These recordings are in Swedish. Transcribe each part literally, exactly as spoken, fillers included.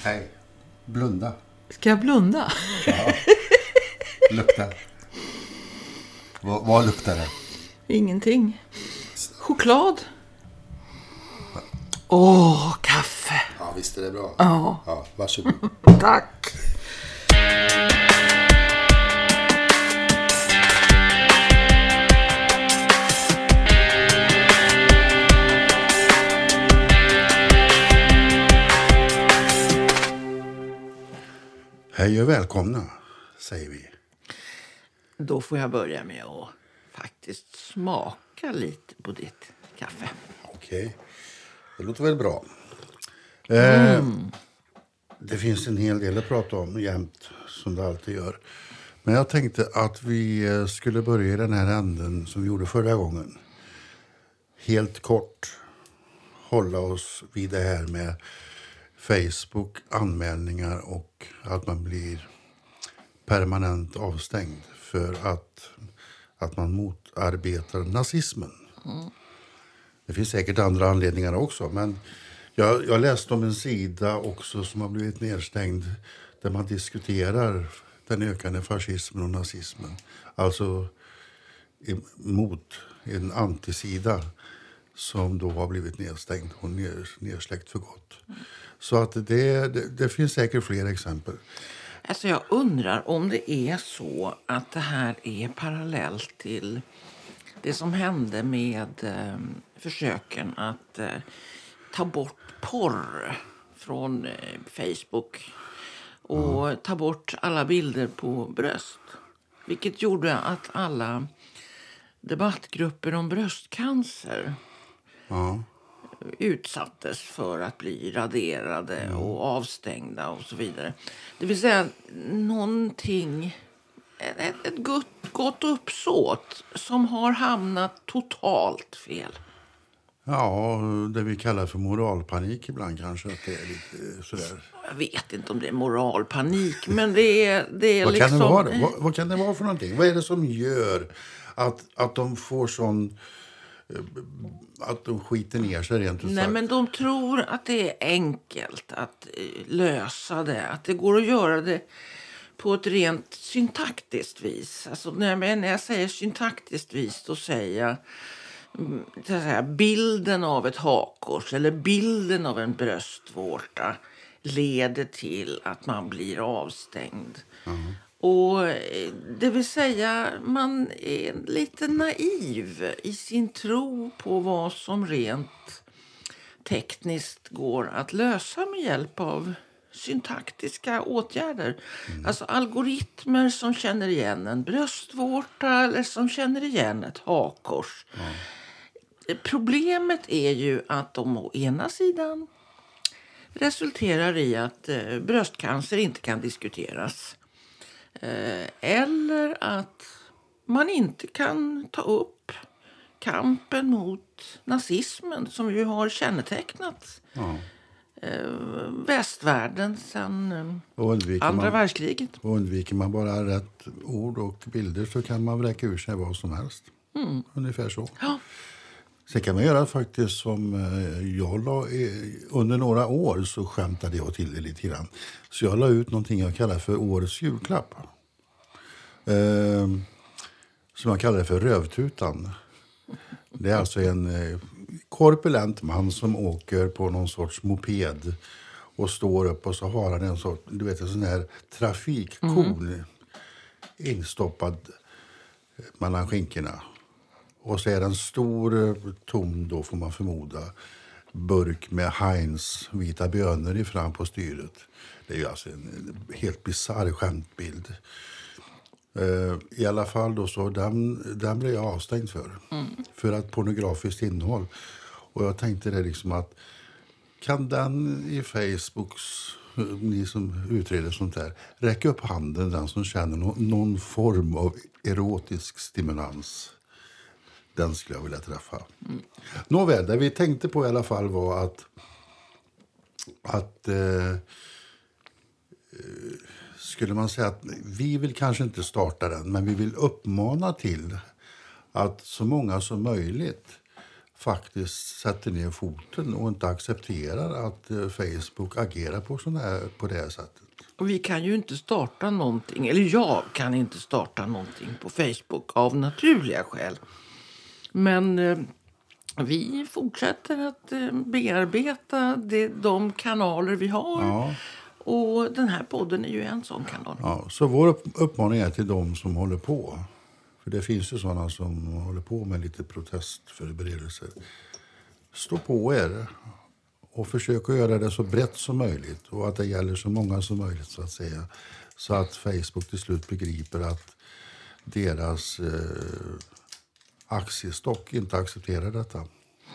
Hej, blunda. Ska jag blunda? Ja, lukta. Vad, vad luktar det? Ingenting. Choklad. Åh, oh, kaffe. Ja, visst är det bra. Ja. Ja, varsågod. Tack. Hej och välkomna, säger vi. Då får jag börja med att faktiskt smaka lite på ditt kaffe. Okej, det låter väl bra. Eh, mm. Det finns en hel del att prata om jämt, som det alltid gör. Men jag tänkte att vi skulle börja i den här änden som vi gjorde förra gången. Helt kort hålla oss vid det här med Facebook, anmälningar och att man blir permanent avstängd för att, att man motarbetar nazismen. Mm. Det finns säkert andra anledningar också, men jag, jag läste om en sida också som har blivit nedstängd där man diskuterar den ökande fascismen och nazismen. Alltså mot en antisida som då har blivit nedstängd och nedsläckt för gott. Mm. Så att det, det, det finns säkert fler exempel. Alltså jag undrar om det är så att det här är parallellt till det som hände med eh, försöken att eh, ta bort porr från eh, Facebook och ja. ta bort alla bilder på bröst. Vilket gjorde att alla debattgrupper om bröstcancer ja. utsattes för att bli raderade mm. och avstängda och så vidare. Det vill säga någonting, ett, ett gott, gott uppsåt som har hamnat totalt fel. Ja, det vi kallar för moralpanik ibland kanske, att det är lite sådär. Jag vet inte om det är moralpanik, men det är, det är vad liksom... Kan det vara? Vad, vad kan det vara för någonting? Vad är det som gör att, att de får sån... att de skiter ner sig rent ut sagt? Nej, men de tror att det är enkelt att lösa det. Att det går att göra det på ett rent syntaktiskt vis. Alltså när jag säger syntaktiskt vis, då säger jag så att säga, bilden av ett hakkors eller bilden av en bröstvårta leder till att man blir avstängd. Mm. Och det vill säga, man är lite naiv i sin tro på vad som rent tekniskt går att lösa med hjälp av syntaktiska åtgärder. Mm. Alltså algoritmer som känner igen en bröstvårta eller som känner igen ett hakkors. Mm. Problemet är ju att de å ena sidan resulterar i att eh, bröstcancer inte kan diskuteras. Eller att man inte kan ta upp kampen mot nazismen som ju har kännetecknat ja. västvärlden sedan andra man, världskriget. Och undviker man bara rätt ord och bilder så kan man vräka ur sig vad som helst. Mm. Ungefär så. Ja. Sen kan man göra faktiskt som jag la, under några år så skämtade jag till det lite grann. Så jag la ut någonting jag kallar för årets julklapp. Eh, som jag kallar för rövtutan. Det är alltså en eh, korpulent man som åker på någon sorts moped och står upp och så har han en sorts, du vet, en sån här trafikkon mm. instoppad mellan skinkorna. Och så är det en stor tom, då får man förmoda, burk med Heinz vita bönor i fram på styret. Det är ju alltså en helt bizarr skämtbild. Uh, I alla fall då så den, den blev jag avstängd för. Mm. För att pornografiskt innehåll. Och jag tänkte det liksom att kan den i Facebooks, ni som utreder sånt här, räcka upp handen den som känner no, någon form av erotisk stimulans. Den skulle jag vilja träffa. Mm. Nåväl, det vi tänkte på i alla fall var att att eh, skulle man säga att vi vill kanske inte starta den, men vi vill uppmana till att så många som möjligt faktiskt sätter ner foten och inte accepterar att eh, Facebook agerar på, sån här, på det här sättet. Och vi kan ju inte starta någonting, eller jag kan inte starta någonting på Facebook av naturliga skäl. Men eh, vi fortsätter att eh, bearbeta det, de kanaler vi har. Ja. Och den här podden är ju en sån kanal. Ja, så vår upp- uppmaning är till de som håller på. För det finns ju sådana som håller på med lite protestförberedelser. Stå på er och försök att göra det så brett som möjligt. Och att det gäller så många som möjligt, så att säga. Så att Facebook till slut begriper att deras eh, aktiestock inte accepterar detta.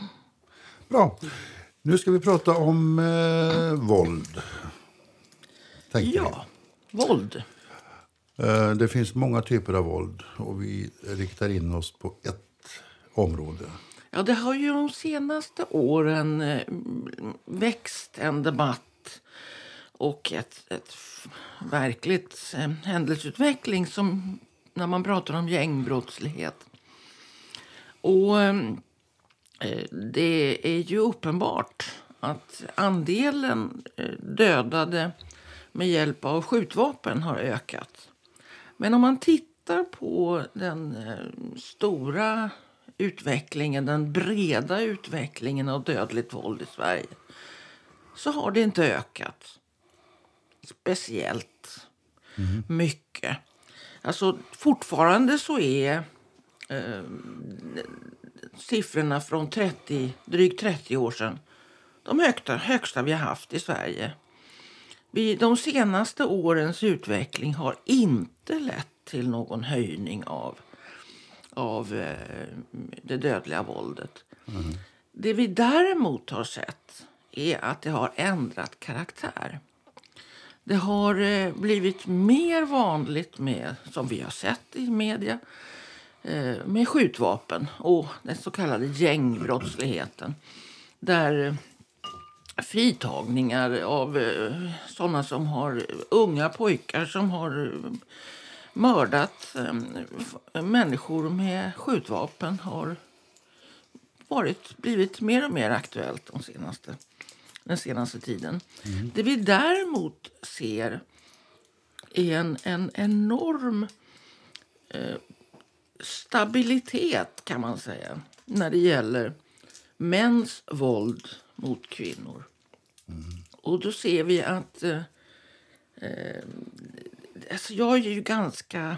Bra. Nu ska vi prata om eh, våld. Tänker Ja, våld. Eh, Det finns många typer av våld och vi riktar in oss på ett område. Ja, det har ju de senaste åren eh, växt en debatt och ett, ett f- verkligt eh, händelseutveckling som när man pratar om gängbrottslighet. Och eh, det är ju uppenbart att andelen eh, dödade med hjälp av skjutvapen har ökat. Men om man tittar på den eh, stora utvecklingen, den breda utvecklingen av dödligt våld i Sverige, så har det inte ökat speciellt mycket. Alltså fortfarande så är eh, siffrorna från trettio, drygt trettio år sedan de högsta, högsta vi har haft i Sverige. Vi, de senaste årens utveckling har inte lett till någon höjning av, av eh, det dödliga våldet. Mm. Det vi däremot har sett är att det har ändrat karaktär. Det har eh, blivit mer vanligt med, som vi har sett i media, eh, med skjutvapen och den så kallade gängbrottsligheten. Där eh, fritagningar av eh, sådana som har unga pojkar som har eh, mördat eh, människor med skjutvapen har varit, blivit mer och mer aktuellt de senaste, den senaste tiden. Mm. Det vi däremot ser är en, en enorm eh, stabilitet, kan man säga, när det gäller mäns våld mot kvinnor. Mm. Och då ser vi att eh, eh, alltså jag är ju ganska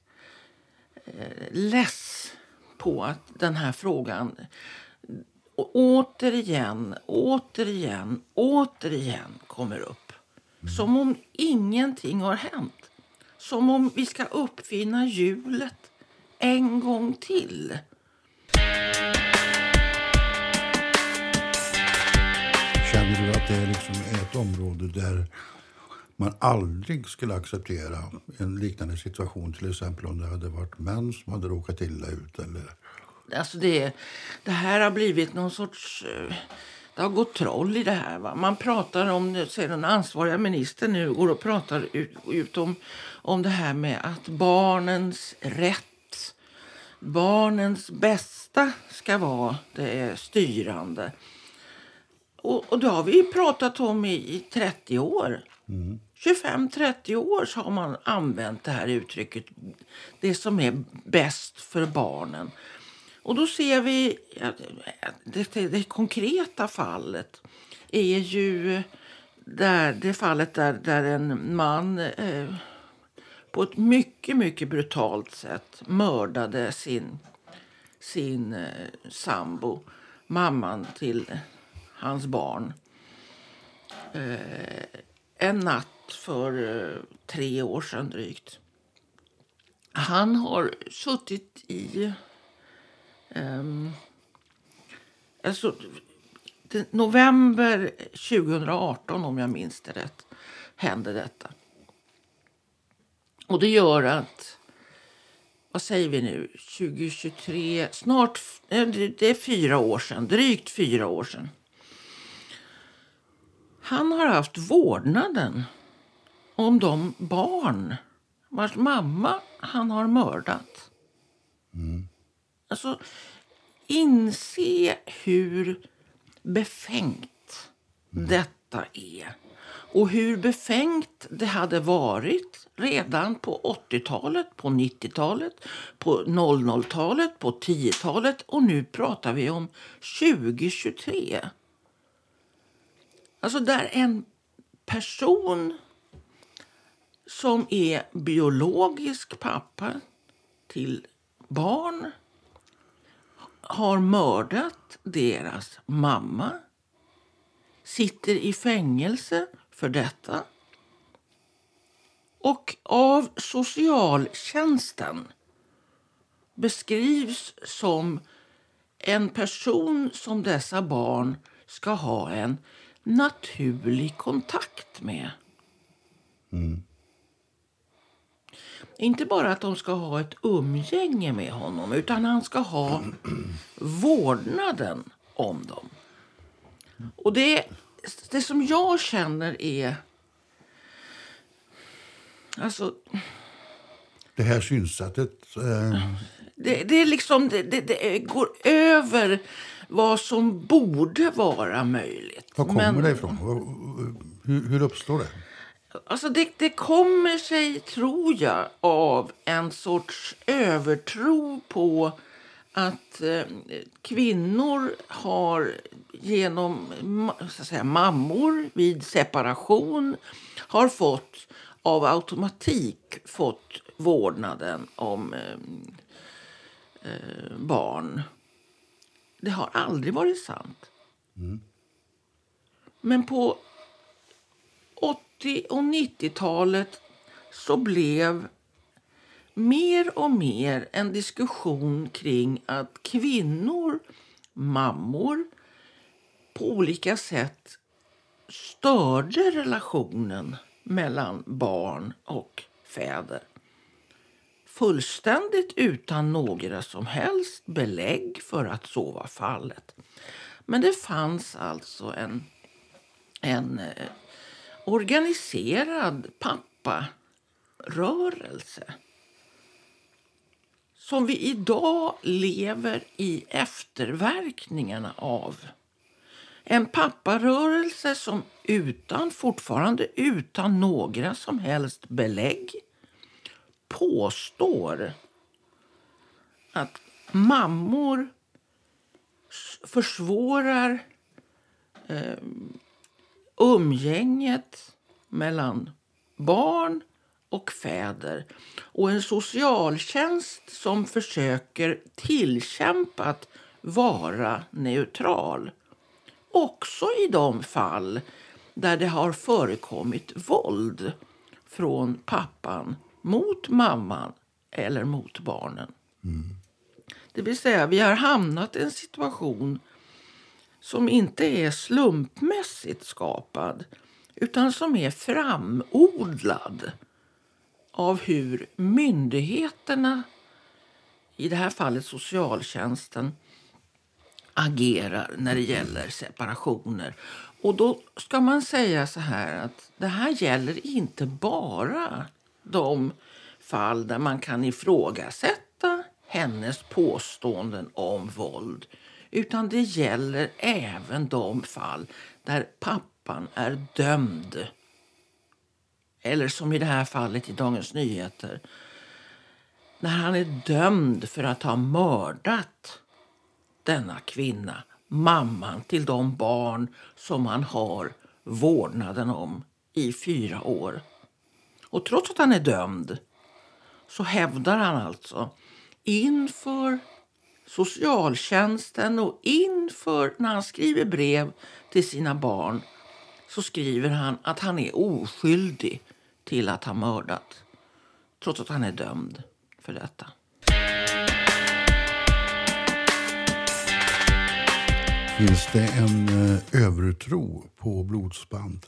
eh, less på att den här frågan återigen, återigen, återigen kommer upp. Mm. Som om ingenting har hänt. Som om vi ska uppfinna hjulet en gång till. Känner du att det liksom är ett område där man aldrig skulle acceptera en liknande situation, till exempel om det hade varit män som hade råkat illa ut? Eller? Alltså det, det här har blivit någon sorts... Det har gått troll i det här. Va? Man pratar om, säger den ansvariga ministern nu, går och pratar ut, ut om, om det här med att barnens rätt, barnens bästa ska vara det styrande. Och, och det har vi pratat om i, i trettio år. Mm. tjugofem till trettio år så har man använt det här uttrycket. Det som är bäst för barnen. Och då ser vi ja, det, det, det konkreta fallet är ju där, det fallet där, där en man eh, på ett mycket, mycket brutalt sätt mördade sin, sin eh, sambo, mamman till hans barn. Eh, en natt för eh, tre år sedan drygt. Han har suttit i... Um, alltså, det, november tjugohundraarton, om jag minns det rätt, hände detta. Och det gör att... Vad säger vi nu? tjugohundratjugotre... Snart... Det är fyra år sedan. Drygt fyra år sedan. Han har haft vårdnaden om de barn vars mamma han har mördat. Mm. Alltså, inse hur befängt detta är. Och hur befängt det hade varit redan på åttiotalet, på nittiotalet, på noll noll-talet, på tiotalet och nu pratar vi om tjugo tjugotre. Alltså där en person som är biologisk pappa till barn har mördat deras mamma, sitter i fängelse för detta och av socialtjänsten beskrivs som en person som dessa barn ska ha en naturlig kontakt med. Mm. Inte bara att de ska ha ett umgänge med honom utan han ska ha vårdnaden om dem. Och det, det som jag känner är... Alltså... Det här synsättet... Eh... Det, det, är liksom, det, det, det går över vad som borde vara möjligt. Var kommer Men, det ifrån? Hur, hur uppstår det? Alltså det, det kommer sig, tror jag, av en sorts övertro på att eh, kvinnor har genom så att säga, mammor vid separation har fått av automatik fått vårdnaden om eh, eh, barn. Det har aldrig varit sant. Mm. Men på åttio- och nittiotalet så blev mer och mer en diskussion kring att kvinnor, mammor, på olika sätt störde relationen mellan barn och fäder. Fullständigt utan några som helst belägg för att så var fallet. Men det fanns alltså en, en eh, organiserad papparörelse som vi idag lever i efterverkningarna av. En papparörelse som utan, fortfarande utan några som helst belägg påstår att mammor försvårar eh, umgänget mellan barn och fäder och en socialtjänst som försöker tillkämpa att vara neutral. Också i de fall där det har förekommit våld från pappan mot mamman eller mot barnen. Mm. Det vill säga, vi har hamnat i en situation som inte är slumpmässigt skapad utan som är framodlad av hur myndigheterna, i det här fallet socialtjänsten, agerar när det gäller separationer. Och då ska man säga så här att det här gäller inte bara de fall där man kan ifrågasätta hennes påståenden om våld. Utan det gäller även de fall där pappan är dömd. Eller som i det här fallet i Dagens Nyheter. När han är dömd för att ha mördat denna kvinna, mamman till de barn som han har vårdnaden om i fyra år. Och trots att han är dömd så hävdar han alltså inför socialtjänsten och inför när han skriver brev till sina barn så skriver han att han är oskyldig till att ha mördat. Trots att han är dömd för detta. Finns det en eh, övertro på blodsband?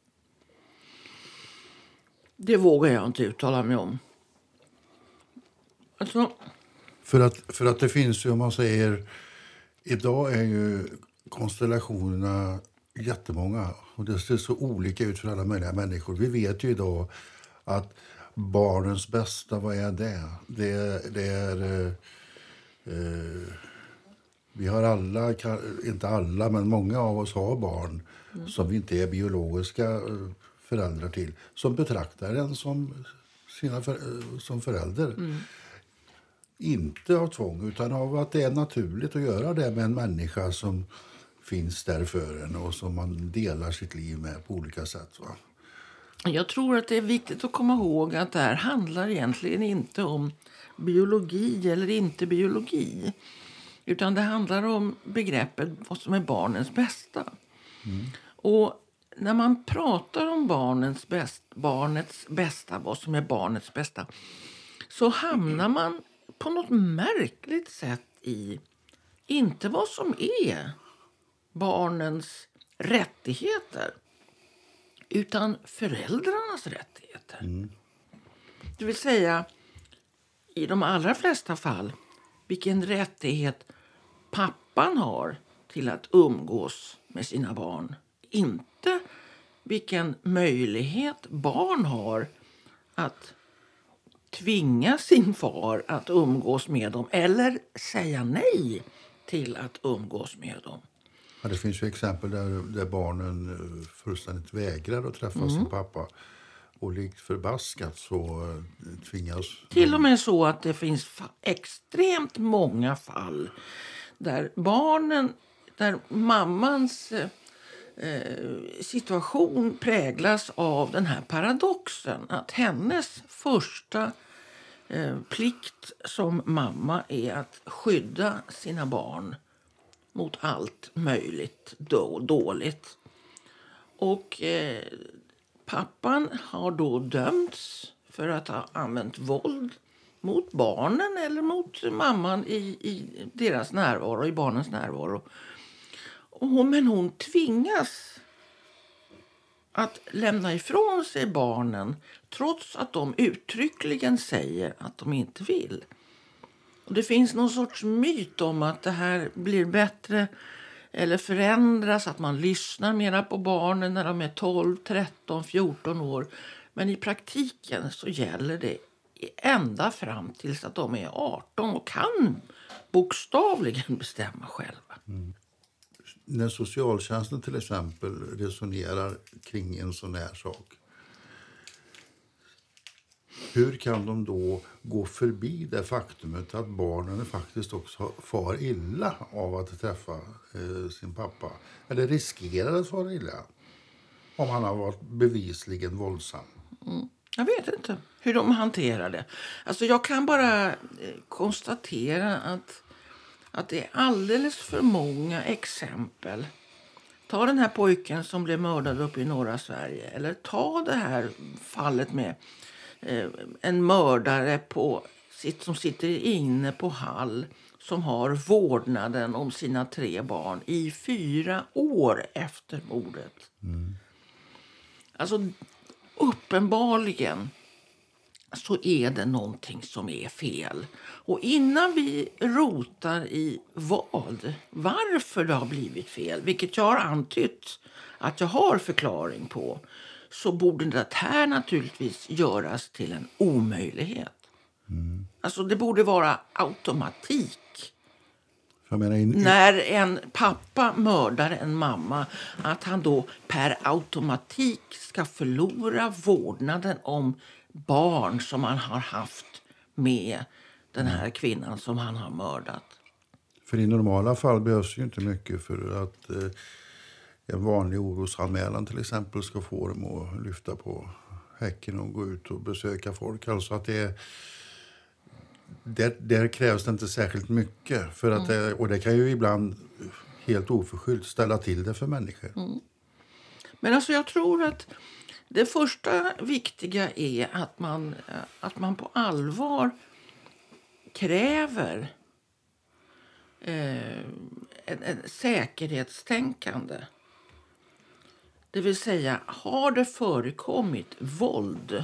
Det vågar jag inte uttala mig om. Alltså... För att, för att det finns ju, om man säger, idag är ju konstellationerna jättemånga och det ser så olika ut för alla möjliga människor. Vi vet ju idag att barnens bästa, vad är det? Det är, det är eh, Vi har alla, inte alla, men många av oss har barn mm. som vi inte är biologiska föräldrar till. Som betraktar en som, sina för, som förälder. Mm. Inte av tvång, utan av att det är naturligt att göra det med en människa som finns där för en och som man delar sitt liv med på olika sätt. Va? Jag tror att det är viktigt att komma ihåg att det här handlar egentligen inte om biologi eller inte biologi. Utan det handlar om begreppet vad som är barnens bästa. Mm. Och när man pratar om barnens, bäst, barnets bästa, vad som är barnets bästa, så hamnar man på något märkligt sätt i inte vad som är barnens rättigheter, utan föräldrarnas rättigheter. Mm. Det vill säga, i de allra flesta fall, vilken rättighet pappan har till att umgås med sina barn. Inte vilken möjlighet barn har att tvinga sin far att umgås med dem eller säga nej till att umgås med dem. Ja, det finns ju exempel där, där barnen fullständigt vägrar att träffa mm. sin pappa. Och likt förbaskat så tvingas... Till och med så att det finns fa- extremt många fall där barnen, där mammans eh, situation präglas av den här paradoxen. Att hennes första eh, plikt som mamma är att skydda sina barn mot allt möjligt då, dåligt. Och... Eh, Pappan har då dömts för att ha använt våld mot barnen eller mot mamman i, i deras närvaro, i barnens närvaro. Och hon, men hon tvingas att lämna ifrån sig barnen trots att de uttryckligen säger att de inte vill. Och det finns någon sorts myt om att det här blir bättre eller förändras, att man lyssnar mera på barnen när de är tolv, tretton, fjorton år. Men i praktiken så gäller det ända fram tills att de är arton och kan bokstavligen bestämma själva. Mm. När socialtjänsten till exempel resonerar kring en sån här sak, hur kan de då gå förbi det faktumet att barnen faktiskt också far illa av att träffa eh, sin pappa? Eller riskerar att fara illa om han har varit bevisligen våldsam? Mm. Jag vet inte hur de hanterar det. Alltså jag kan bara eh, konstatera att, att det är alldeles för många exempel. Ta den här pojken som blev mördad uppe i norra Sverige. Eller ta det här fallet med en mördare på, som sitter inne på Hall som har vårdnaden om sina tre barn i fyra år efter mordet. Mm. Alltså uppenbarligen så är det någonting som är fel. Och innan vi rotar i vad, varför det har blivit fel, vilket jag har antytt att jag har förklaring på, så borde det här naturligtvis göras till en omöjlighet. Mm. Alltså det borde vara automatik. Jag menar in... När en pappa mördar en mamma, att han då per automatik ska förlora vårdnaden om barn som han har haft med den här kvinnan som han har mördat. För i normala fall behövs ju inte mycket för att eh, en vanlig orosanmälan till exempel ska få dem att lyfta på häcken och gå ut och besöka folk. Alltså att det är, där, där krävs det inte särskilt mycket. För att mm. det, och det kan ju ibland helt oförskyllt ställa till det för människor. Mm. Men alltså jag tror att det första viktiga är att man, att man på allvar kräver eh, en, en säkerhetstänkande. Det vill säga, har det förekommit våld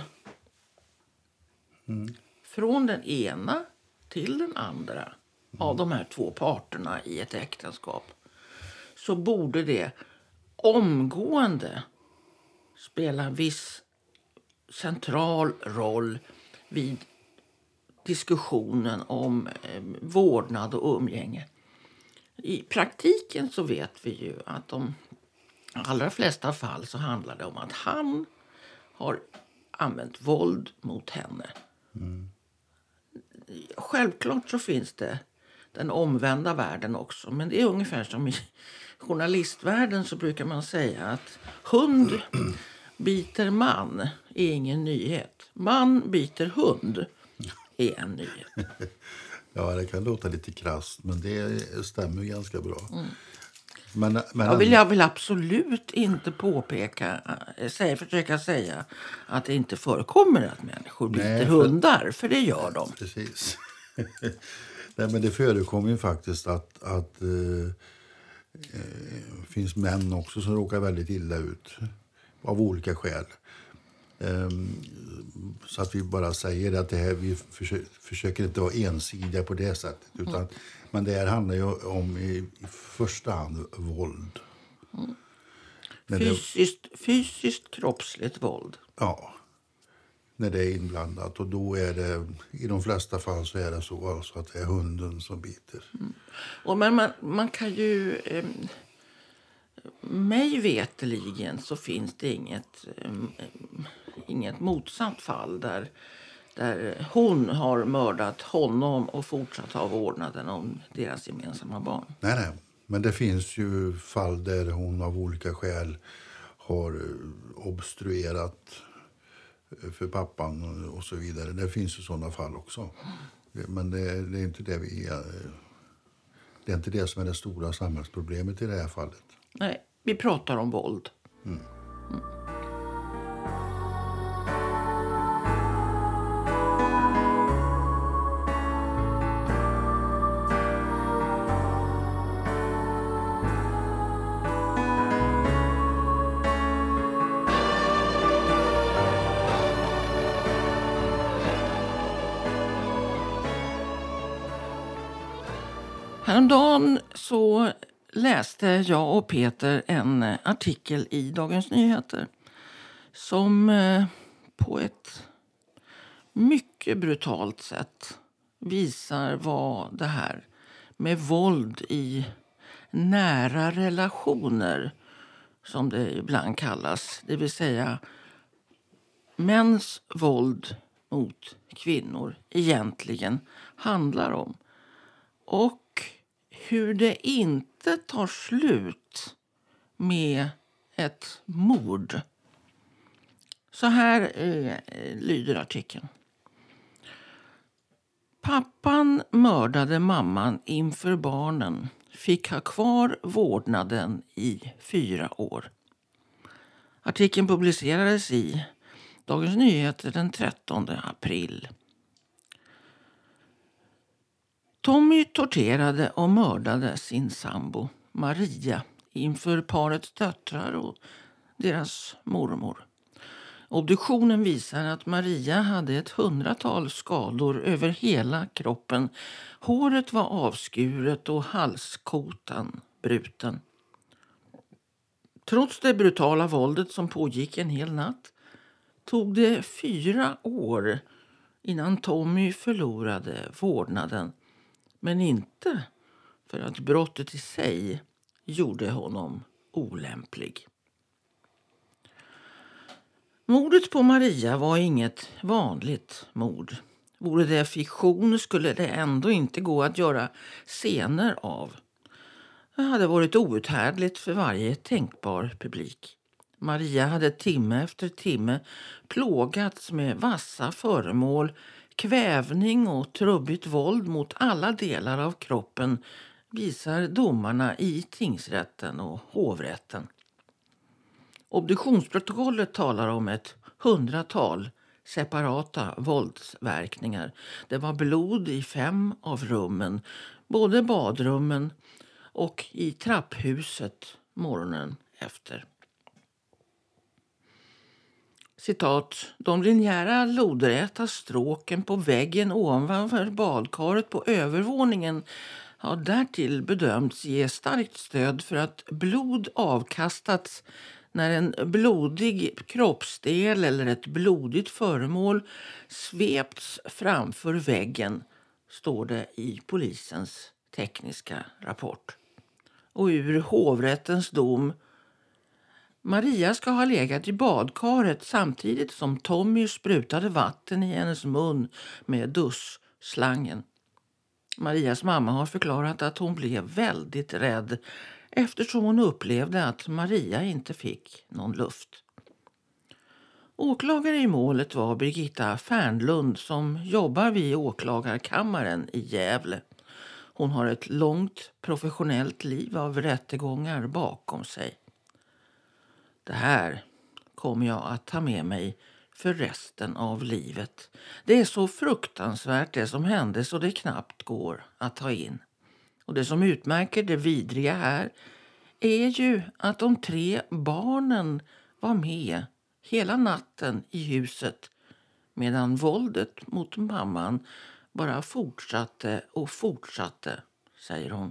mm. från den ena till den andra mm. av de här två parterna i ett äktenskap, så borde det omgående spela en viss central roll vid diskussionen om eh, vårdnad och umgänge. i praktiken så vet vi ju att de allra flesta fall så handlar det om att han har använt våld mot henne. Mm. Självklart så finns det den omvända världen också. Men det är ungefär som i journalistvärlden så brukar man säga att hund biter man är ingen nyhet. Man biter hund är en nyhet. Ja, det kan låta lite krasst, men det stämmer ganska bra. Mm. Men, men jag, vill, jag vill absolut inte påpeka, säga, försöka säga att det inte förekommer att människor biter Nej, för, hundar, för det gör de. Precis. Nej, men det förekommer ju faktiskt att, att eh, eh, finns män också som råkar väldigt illa ut av olika skäl. Um, så att vi bara säger att det här, vi försöker, försöker inte vara ensidiga på det sättet. Utan, mm. Men det här handlar ju om i, i första hand våld. Mm. Fysiskt, det, fysiskt kroppsligt våld. Ja, när det är inblandat. Och då är det, i de flesta fall så är det så alltså att det är hunden som biter. Mm. Och men man, man kan ju... Eh, mig veteligen så finns det inget, eh, inget motsatt fall där, där hon har mördat honom och fortsatt ha vårdnaden om deras gemensamma barn. Nej, nej. Men det finns ju fall där hon av olika skäl har obstruerat för pappan och så vidare. Det finns ju sådana fall också. Men det, det är inte det vi är, det är inte det som är det stora samhällsproblemet i det här fallet. Nej, vi pratar om våld. Mm. Mm. Häromdagen så läste jag och Peter en artikel i Dagens Nyheter som på ett mycket brutalt sätt visar vad det här med våld i nära relationer, som det ibland kallas, det vill säga mäns våld mot kvinnor, egentligen handlar om. Och hur det inte tar slut med ett mord. Så här eh, lyder artikeln. Pappan mördade mamman inför barnen. Fick ha kvar vårdnaden i fyra år. Artikeln publicerades i Dagens Nyheter den trettonde april. Tommy torterade och mördade sin sambo Maria inför parets döttrar och deras mormor. Obduktionen visar att Maria hade ett hundratal skador över hela kroppen. Håret var avskuret och halskotan bruten. Trots det brutala våldet som pågick en hel natt tog det fyra år innan Tommy förlorade vårdnaden. Men inte för att brottet i sig gjorde honom olämplig. Mordet på Maria var inget vanligt mord. Vore det fiktion skulle det ändå inte gå att göra scener av. Det hade varit outhärdligt för varje tänkbar publik. Maria hade timme efter timme plågats med vassa föremål, kvävning och trubbigt våld mot alla delar av kroppen, visar domarna i tingsrätten och hovrätten. Obduktionsprotokollet talar om ett hundratal separata våldsverkningar. Det var blod i fem av rummen, både badrummen och i trapphuset morgonen efter. Citat, de linjära loderäta stråken på väggen ovanför badkaret på övervåningen har därtill bedömts ge starkt stöd för att blod avkastats när en blodig kroppsdel eller ett blodigt föremål svepts framför väggen, står det i polisens tekniska rapport. och ur hovrättens dom: Maria ska ha legat i badkaret samtidigt som Tommy sprutade vatten i hennes mun med duschslangen. Marias mamma har förklarat att hon blev väldigt rädd eftersom hon upplevde att Maria inte fick någon luft. Åklagare i målet var Birgitta Fernlund som jobbar vid åklagarkammaren i Gävle. Hon har ett långt professionellt liv av rättegångar bakom sig. Det här kommer jag att ta med mig för resten av livet. Det är så fruktansvärt det som hände så det knappt går att ta in. Och det som utmärker det vidriga här är ju att de tre barnen var med hela natten i huset medan våldet mot mamman bara fortsatte och fortsatte, säger hon.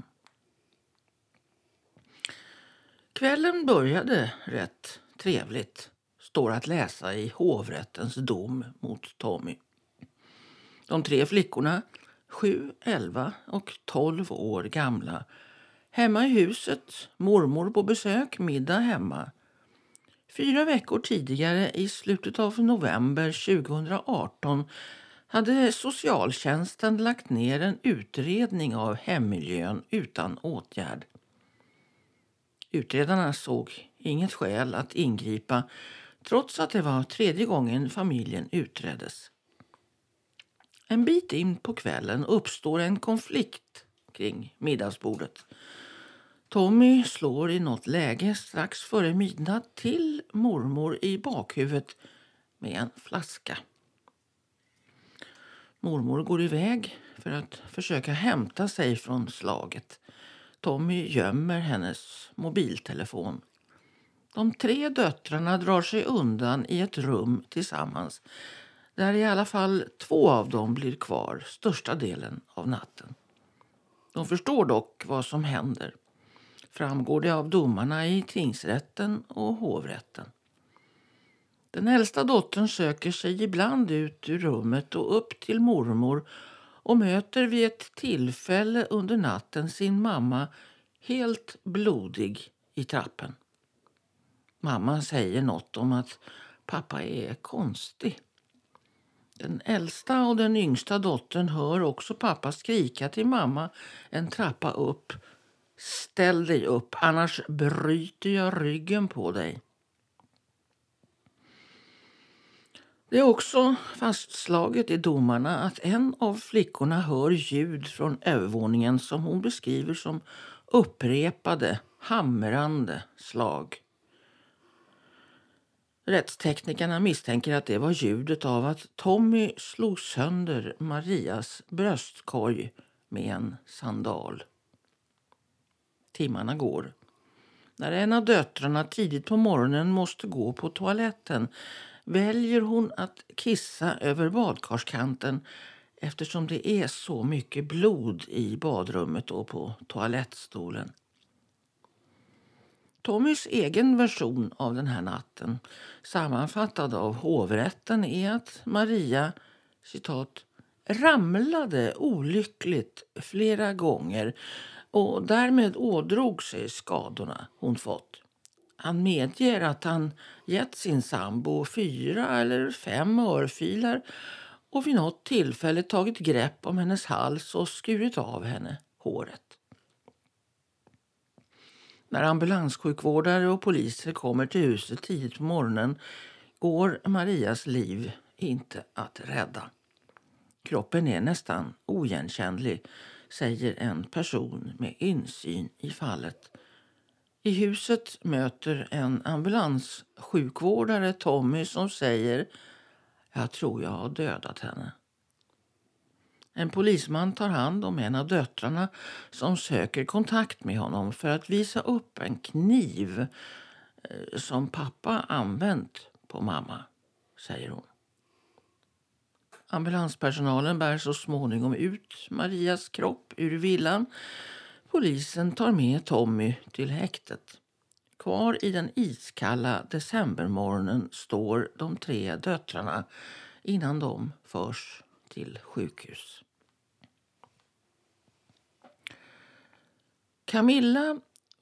Kvällen började rätt trevligt, står att läsa i hovrättens dom mot Tommy. De tre flickorna, sju, elva och tolv år gamla, hemma i huset, mormor på besök, middag hemma. Fyra veckor tidigare, i slutet av november tjugohundraarton, hade socialtjänsten lagt ner en utredning av hemmiljön utan åtgärd. Utredarna såg inget skäl att ingripa trots att det var tredje gången familjen utreddes. En bit in på kvällen uppstår en konflikt kring middagsbordet. Tommy slår i något läge strax före midnatt till mormor i bakhuvudet med en flaska. Mormor går iväg för att försöka hämta sig från slaget. Tommy gömmer hennes mobiltelefon. De tre döttrarna drar sig undan i ett rum tillsammans, där i alla fall två av dem blir kvar största delen av natten. De förstår dock vad som händer. Framgår det av domarna i tingsrätten och hovrätten. Den äldsta dottern söker sig ibland ut ur rummet och upp till mormor och möter vid ett tillfälle under natten sin mamma helt blodig i trappen. Mamma säger något om att pappa är konstig. Den äldsta och den yngsta dottern hör också pappa skrika till mamma en trappa upp: ställ dig upp, annars bryter jag ryggen på dig. Det är också fastslaget i domarna att en av flickorna hör ljud från övervåningen som hon beskriver som upprepade, hamrande slag. Rättsteknikerna misstänker att det var ljudet av att Tommy slog sönder Marias bröstkorg med en sandal. Timmarna går. När en av döttrarna tidigt på morgonen måste gå på toaletten väljer hon att kissa över badkarskanten eftersom det är så mycket blod i badrummet och på toalettstolen. Tommys egen version av den här natten, sammanfattad av hovrätten, är att Maria, citat, ramlade olyckligt flera gånger och därmed ådrog sig skadorna hon fått. Han medger att han gett sin sambo fyra eller fem örfilar och vid något tillfälle tagit grepp om hennes hals och skurit av henne håret. När ambulanssjukvårdare och poliser kommer till huset tidigt på morgonen går Marias liv inte att rädda. Kroppen är nästan oigenkännlig, säger en person med insyn i fallet. I huset möter en ambulanssjukvårdare Tommy som säger: jag tror jag har dödat henne. En polisman tar hand om en av döttrarna som söker kontakt med honom för att visa upp en kniv som pappa använt på mamma, säger hon. Ambulanspersonalen bär så småningom ut Marias kropp ur villan. Polisen tar med Tommy till häktet. Kvar i den iskalla decembermorgonen står de tre döttrarna innan de förs till sjukhus. Camilla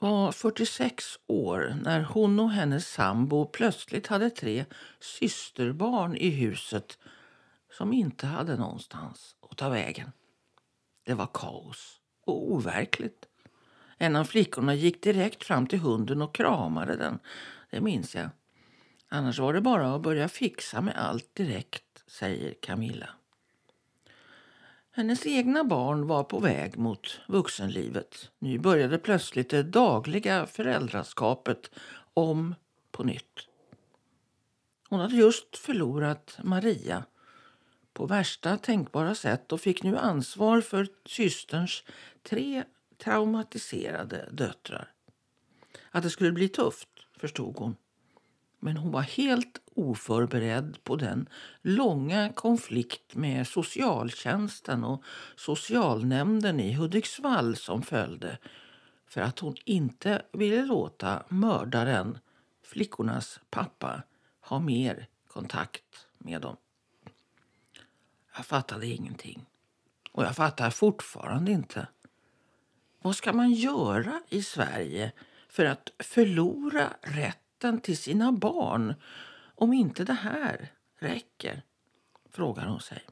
var fyrtiosex år när hon och hennes sambo plötsligt hade tre systerbarn i huset som inte hade någonstans att ta vägen. Det var kaos och overkligt. En av flickorna gick direkt fram till hunden och kramade den. Det minns jag. Annars var det bara att börja fixa med allt direkt, säger Camilla. Hennes egna barn var på väg mot vuxenlivet. Nu började plötsligt det dagliga föräldraskapet om på nytt. Hon hade just förlorat Maria på värsta tänkbara sätt och fick nu ansvar för systerns tre traumatiserade döttrar. Att det skulle bli tufft, förstod hon. Men hon var helt oförberedd på den långa konflikt med socialtjänsten och socialnämnden i Hudiksvall som följde. För att hon inte ville låta mördaren, flickornas pappa, ha mer kontakt med dem. Jag fattade ingenting. Och jag fattar fortfarande inte. Vad ska man göra i Sverige för att förlora rätten till sina barn om inte det här räcker? Frågar hon sig.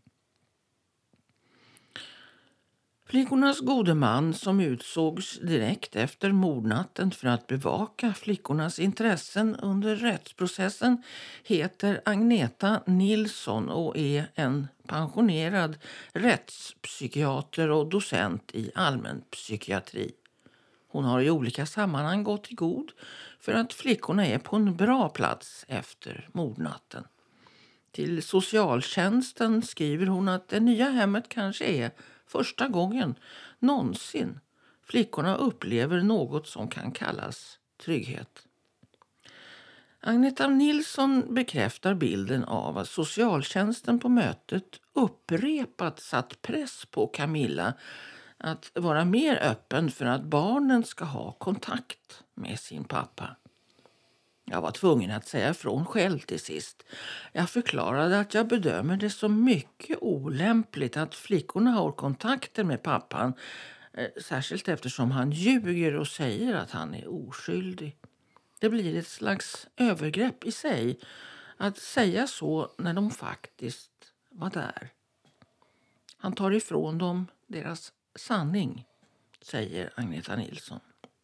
Flickornas gode man som utsågs direkt efter mordnatten för att bevaka flickornas intressen under rättsprocessen heter Agneta Nilsson och är en pensionerad rättspsykiater och docent i allmänpsykiatri. Hon har i olika sammanhang gått i god för att flickorna är på en bra plats efter mordnatten. Till socialtjänsten skriver hon att det nya hemmet kanske är första gången någonsin flickorna upplever något som kan kallas trygghet. Agneta Nilsson bekräftar bilden av att socialtjänsten på mötet upprepat satt press på Camilla att vara mer öppen för att barnen ska ha kontakt med sin pappa. Jag var tvungen att säga ifrån själv till sist. Jag förklarade att jag bedömer det som mycket olämpligt att flickorna har kontakter med pappan. Särskilt eftersom han ljuger och säger att han är oskyldig. Det blir ett slags övergrepp i sig att säga så när de faktiskt var där. Han tar ifrån dem deras sanning, säger Agneta Nilsson.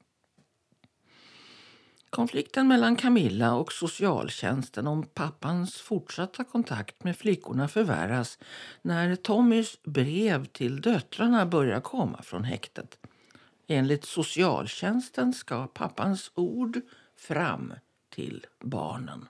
Konflikten mellan Camilla och socialtjänsten om pappans fortsatta kontakt med flickorna förvärras när Tommys brev till döttrarna börjar komma från häktet. Enligt socialtjänsten ska pappans ord fram till barnen.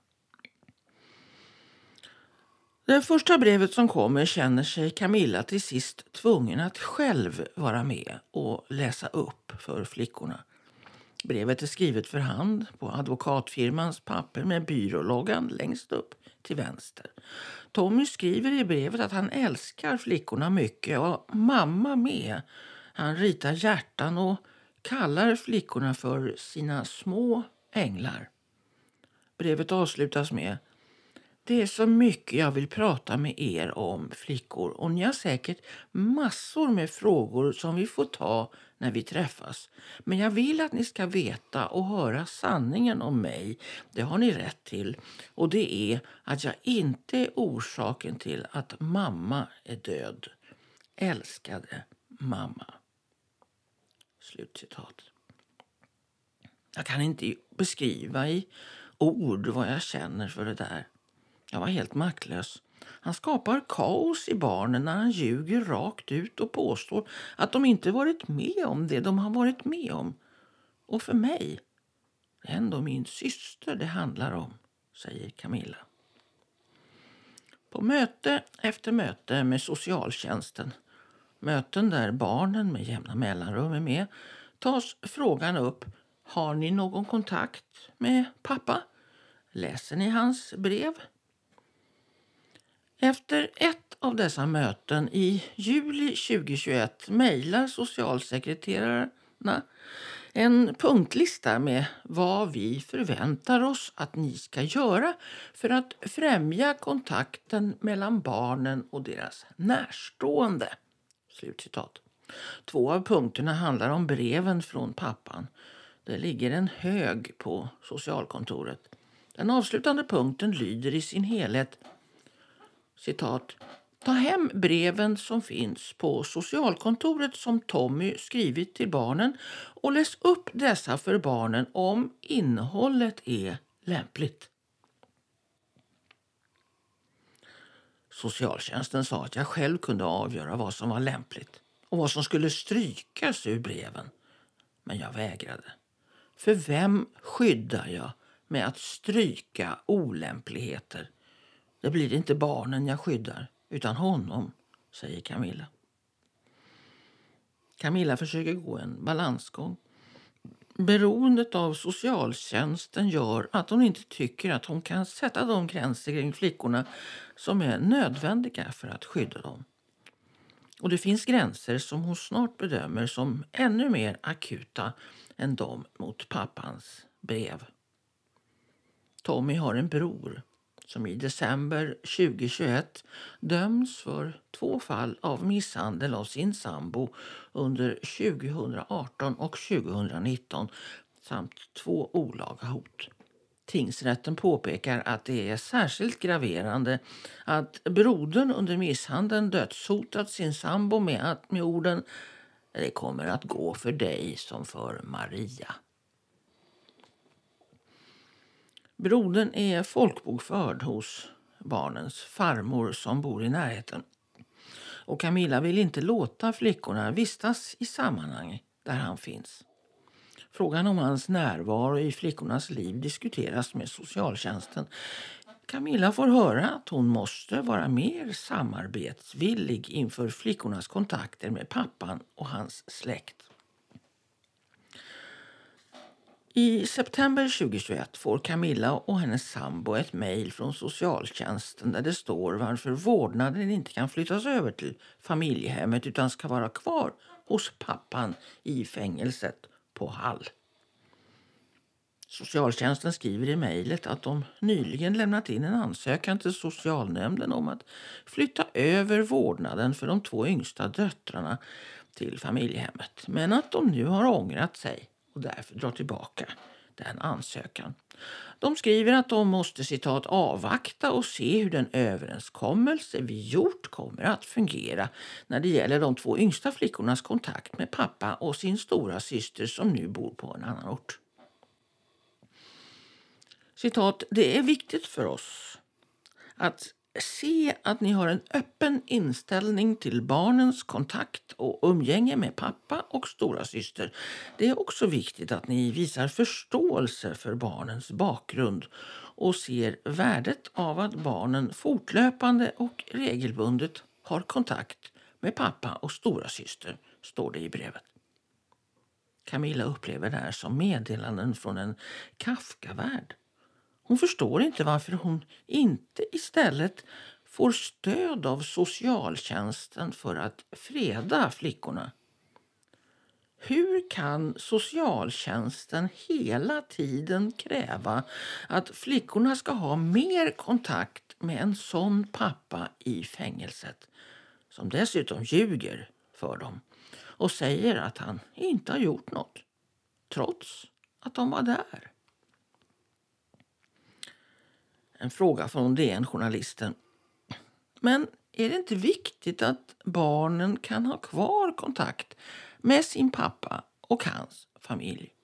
Det första brevet som kommer känner sig Camilla till sist tvungen att själv vara med och läsa upp för flickorna. Brevet är skrivet för hand på advokatfirmans papper med byråloggan längst upp till vänster. Tommy skriver i brevet att han älskar flickorna mycket och mamma med. Han ritar hjärtan och kallar flickorna för sina små änglar. Brevet avslutas med: det är så mycket jag vill prata med er om, flickor, och ni har säkert massor med frågor som vi får ta när vi träffas. Men jag vill att ni ska veta och höra sanningen om mig. Det har ni rätt till. Och det är att jag inte är orsaken till att mamma är död. Älskade mamma. Slutcitat. Jag kan inte beskriva i ord vad jag känner för det där. Jag var helt maktlös. Han skapar kaos i barnen när han ljuger rakt ut och påstår att de inte varit med om det de har varit med om. Och för mig, det är ändå min syster det handlar om, säger Camilla. På möte efter möte med socialtjänsten, möten där barnen med jämna mellanrum är med, tas frågan upp: har ni någon kontakt med pappa? Läser ni hans brev? Efter ett av dessa möten i juli tjugohundratjugoett mejlar socialsekreterarna en punktlista med vad vi förväntar oss att ni ska göra för att främja kontakten mellan barnen och deras närstående. Slutcitat. Två av punkterna handlar om breven från pappan. Det ligger en hög på socialkontoret. Den avslutande punkten lyder i sin helhet, citat: ta hem breven som finns på socialkontoret som Tommy skrivit till barnen och läs upp dessa för barnen om innehållet är lämpligt. Socialtjänsten sa att jag själv kunde avgöra vad som var lämpligt och vad som skulle strykas ur breven. Men jag vägrade. För vem skyddar jag med att stryka olämpligheter? Det blir inte barnen jag skyddar, utan honom, säger Camilla. Camilla försöker gå en balansgång. Beroendet av socialtjänsten gör att hon inte tycker att hon kan sätta de gränser kring flickorna som är nödvändiga för att skydda dem. Och det finns gränser som hon snart bedömer som ännu mer akuta än de mot pappans brev. Tommy har en bror som i december tjugohundratjugoett döms för två fall av misshandel av sin sambo under tjugohundraarton och tjugohundranitton samt två olaga hot. Tingsrätten påpekar att det är särskilt graverande att brodern under misshandeln dödshotat sin sambo med, att, med orden "det kommer att gå för dig som för Maria". Brodern är folkbokförd hos barnens farmor som bor i närheten. Och Camilla vill inte låta flickorna vistas i sammanhang där han finns. Frågan om hans närvaro i flickornas liv diskuteras med socialtjänsten. Camilla får höra att hon måste vara mer samarbetsvillig inför flickornas kontakter med pappan och hans släkt. I september tjugohundratjugoett får Camilla och hennes sambo ett mejl från socialtjänsten där det står varför vårdnaden inte kan flyttas över till familjehemmet utan ska vara kvar hos pappan i fängelset på Hall. Socialtjänsten skriver i mejlet att de nyligen lämnat in en ansökan till socialnämnden om att flytta över vårdnaden för de två yngsta döttrarna till familjehemmet. Men att de nu har ångrat sig och därför drar tillbaka den ansökan. De skriver att de måste citat avvakta och se hur den överenskommelse vi gjort kommer att fungera när det gäller de två yngsta flickornas kontakt med pappa och sin stora syster som nu bor på en annan ort. Citat, det är viktigt för oss att se att ni har en öppen inställning till barnens kontakt och umgänge med pappa och stora syster. Det är också viktigt att ni visar förståelse för barnens bakgrund och ser värdet av att barnen fortlöpande och regelbundet har kontakt med pappa och stora syster, står det i brevet. Camilla upplever det här som meddelanden från en Kafka-värld. Hon förstår inte varför hon inte istället får stöd av socialtjänsten för att freda flickorna. Hur kan socialtjänsten hela tiden kräva att flickorna ska ha mer kontakt med en sån pappa i fängelset, som dessutom ljuger för dem och säger att han inte har gjort något, trots att de var där? En fråga från D N-journalisten. Men är det inte viktigt att barnen kan ha kvar kontakt med sin pappa och hans familj?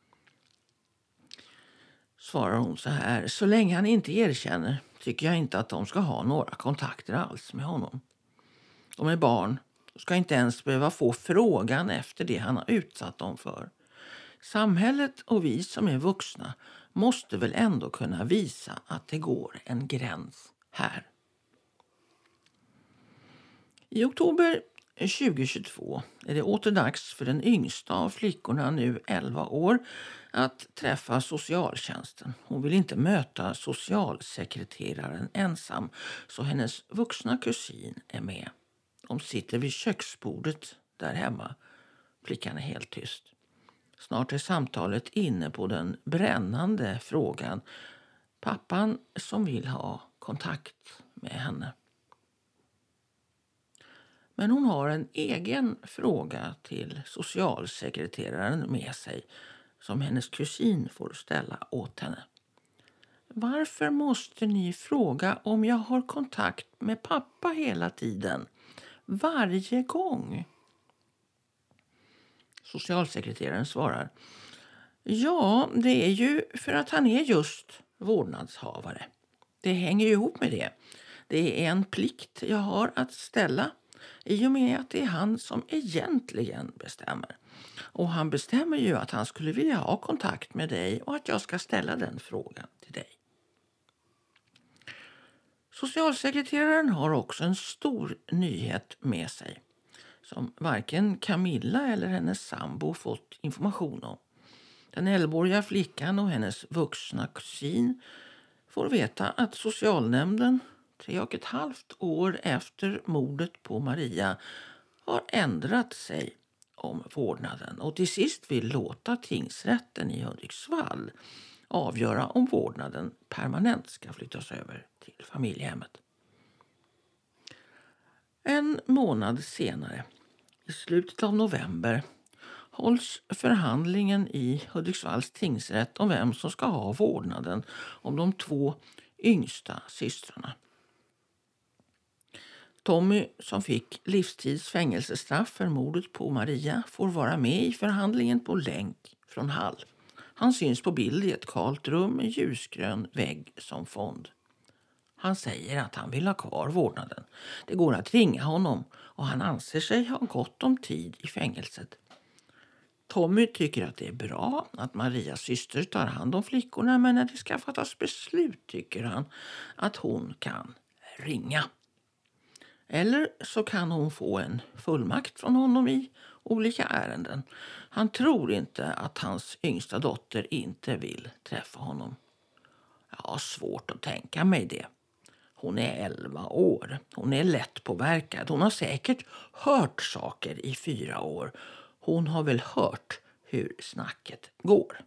Svarar hon så här. Så länge han inte erkänner tycker jag inte att de ska ha några kontakter alls med honom. De är barn och ska inte ens behöva få frågan efter det han har utsatt dem för. Samhället och vi som är vuxna måste väl ändå kunna visa att det går en gräns här. I oktober tjugohundratjugotvå är det åter dags för den yngsta av flickorna, nu elva år, att träffa socialtjänsten. Hon vill inte möta socialsekreteraren ensam, så hennes vuxna kusin är med. De sitter vid köksbordet där hemma. Flickan är helt tyst. Snart är samtalet inne på den brännande frågan. Pappan som vill ha kontakt med henne. Men hon har en egen fråga till socialsekreteraren med sig. som hennes kusin får ställa åt henne. Varför måste ni fråga om jag har kontakt med pappa hela tiden? Varje gång? Socialsekreteraren svarar. Ja, det är ju för att han är just vårdnadshavare. Det hänger ju ihop med det. Det är en plikt jag har att ställa i och med att det är han som egentligen bestämmer. Och han bestämmer ju att han skulle vilja ha kontakt med dig och att jag ska ställa den frågan till dig. Socialsekreteraren har också en stor nyhet med sig som varken Camilla eller hennes sambo fått information om. Den elvaåriga flickan och hennes vuxna kusin får veta att socialnämnden tre och ett halvt år efter mordet på Maria har ändrat sig om vårdnaden och till sist vill låta tingsrätten i Hudiksvall avgöra om vårdnaden permanent ska flyttas över till familjehemmet. En månad senare, i slutet av november, hålls förhandlingen i Hudiksvalls tingsrätt om vem som ska ha vårdnaden om de två yngsta systrarna. Tommy, som fick livstids fängelsestraff för mordet på Maria, får vara med i förhandlingen på länk från Hall. Han syns på bild i ett kalt rum med ljusgrön vägg som fond. Han säger att han vill ha kvar vårdnaden. Det går att ringa honom och han anser sig ha gott om tid i fängelset. Tommy tycker att det är bra att Marias syster tar hand om flickorna, men när det ska fattas beslut tycker han att hon kan ringa. Eller så kan hon få en fullmakt från honom i olika ärenden. Han tror inte att hans yngsta dotter inte vill träffa honom. Jag har svårt att tänka mig det. Hon är elva år. Hon är lätt påverkad. Hon har säkert hört saker i fyra år. Hon har väl hört hur snacket går.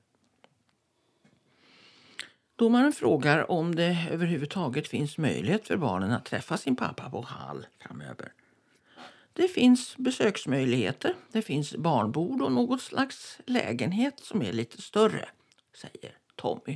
Domaren frågar om det överhuvudtaget finns möjlighet för barnen att träffa sin pappa på Hall framöver. Det finns besöksmöjligheter, det finns barnbord och något slags lägenhet som är lite större, säger Tommy.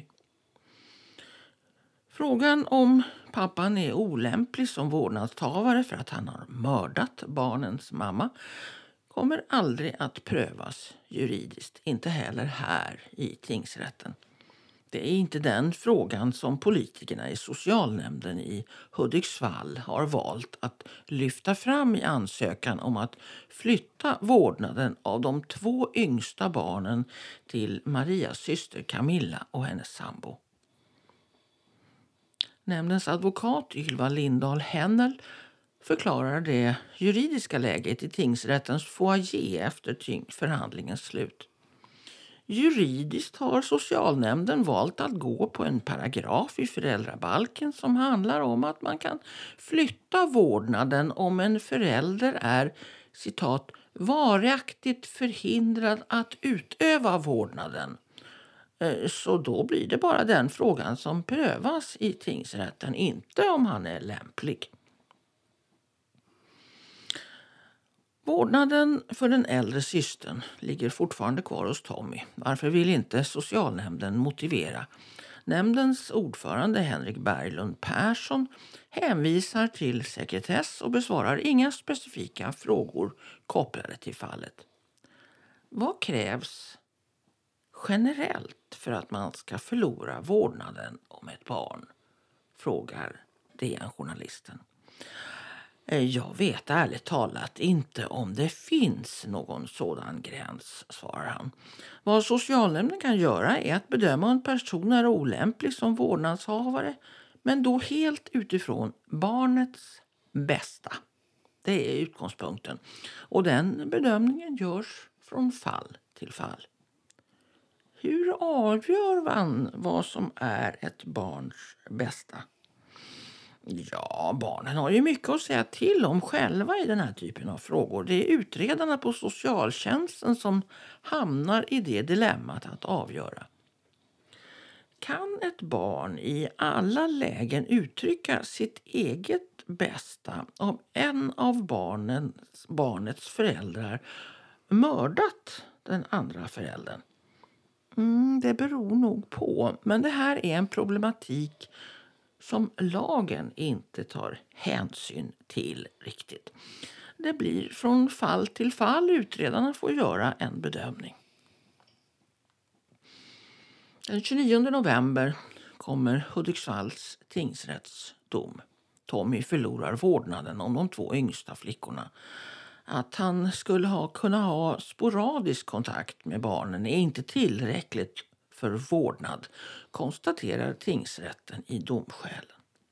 Frågan om pappan är olämplig som vårdnadshavare för att han har mördat barnens mamma kommer aldrig att prövas juridiskt, inte heller här i tingsrätten. Det är inte den frågan som politikerna i socialnämnden i Hudiksvall har valt att lyfta fram i ansökan om att flytta vårdnaden av de två yngsta barnen till Marias syster Camilla och hennes sambo. Nämndens advokat Ylva Lindahl Hennel förklarar det juridiska läget i tingsrättens foajé efter förhandlingens slut. Juridiskt har socialnämnden valt att gå på en paragraf i föräldrabalken som handlar om att man kan flytta vårdnaden om en förälder är, citat, varaktigt förhindrad att utöva vårdnaden. Så då blir det bara den frågan som prövas i tingsrätten, inte om han är lämplig. Vårdnaden för den äldre systern ligger fortfarande kvar hos Tommy. Varför vill inte socialnämnden motivera? Nämndens ordförande Henrik Berglund Persson hänvisar till sekretess och besvarar inga specifika frågor kopplade till fallet. Vad krävs generellt för att man ska förlora vårdnaden om ett barn? Frågar D N-journalisten. Jag vet ärligt talat inte om det finns någon sådan gräns, svarar han. Vad socialnämnden kan göra är att bedöma om en person är olämplig som vårdnadshavare, men då helt utifrån barnets bästa. Det är utgångspunkten. Och den bedömningen görs från fall till fall. Hur avgör man vad som är ett barns bästa? Ja, barnen har ju mycket att säga till om själva i den här typen av frågor. Det är utredarna på socialtjänsten som hamnar i det dilemmat att avgöra. Kan ett barn i alla lägen uttrycka sitt eget bästa om en av barnens, barnets föräldrar mördat den andra föräldern? Mm, det beror nog på. Men det här är en problematik som lagen inte tar hänsyn till riktigt. Det blir från fall till fall. Utredarna får göra en bedömning. Den tjugonionde november kommer Hudiksvalls tingsrätts dom. Tommy förlorar vårdnaden om de två yngsta flickorna. Att han skulle ha kunna ha sporadisk kontakt med barnen är inte tillräckligt för vårdnad, konstaterar tingsrätten i domskälen.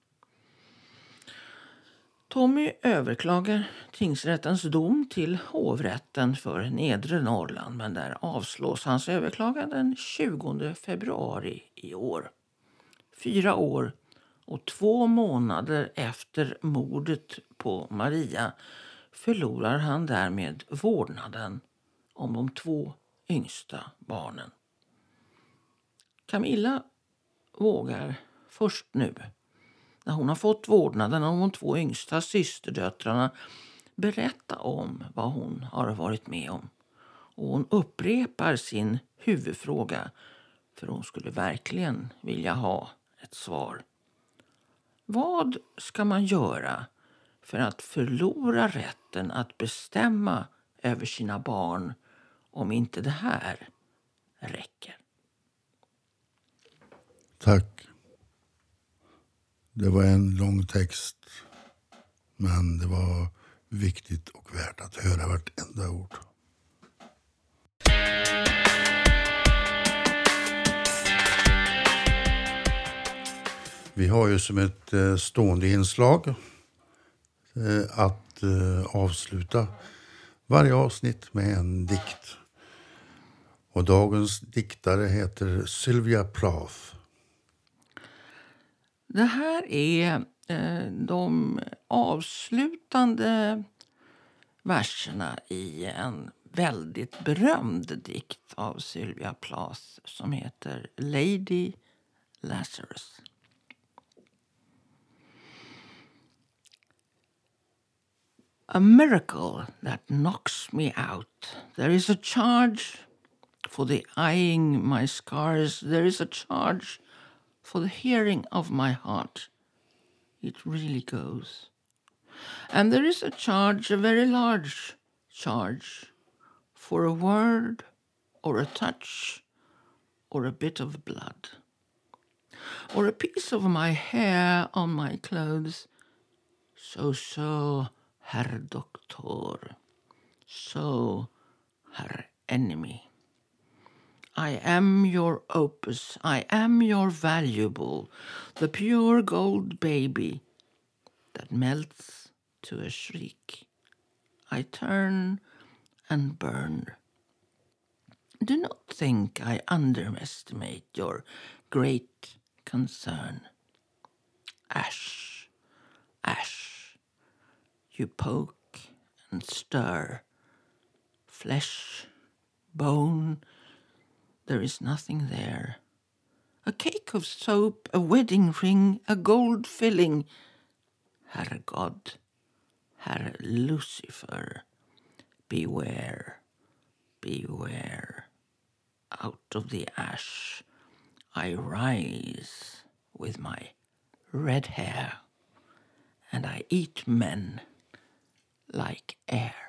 Tommy överklagar tingsrättens dom till hovrätten för Nedre Norrland, men där avslås hans överklagan den tjugonde februari i år. Fyra år och två månader efter mordet på Maria förlorar han därmed vårdnaden om de två yngsta barnen. Camilla vågar först nu, när hon har fått vårdnaden om de två yngsta systerdöttrarna, berätta om vad hon har varit med om. Och hon upprepar sin huvudfråga, för hon skulle verkligen vilja ha ett svar. Vad ska man göra för att förlora rätten att bestämma över sina barn om inte det här räcker? Tack. Det var en lång text, men det var viktigt och värt att höra vartenda ord. Vi har ju som ett eh, stående inslag eh, att eh, avsluta varje avsnitt med en dikt. Och dagens diktare heter Sylvia Plath. Det här är eh, de avslutande verserna i en väldigt berömd dikt av Sylvia Plath som heter Lady Lazarus. A miracle that knocks me out. There is a charge for the eyeing my scars. There is a charge for the hearing of my heart. It really goes. And there is a charge, a very large charge, for a word or a touch or a bit of blood. Or a piece of my hair on my clothes. So, so, Herr Doktor. So, Herr Enemy. I am your opus, I am your valuable, the pure gold baby that melts to a shriek. I turn and burn. Do not think I underestimate your great concern. Ash, ash, you poke and stir. Flesh, bone, there is nothing there. A cake of soap, a wedding ring, a gold filling. Herr God, Herr Lucifer, beware, beware. Out of the ash I rise with my red hair, and I eat men like air.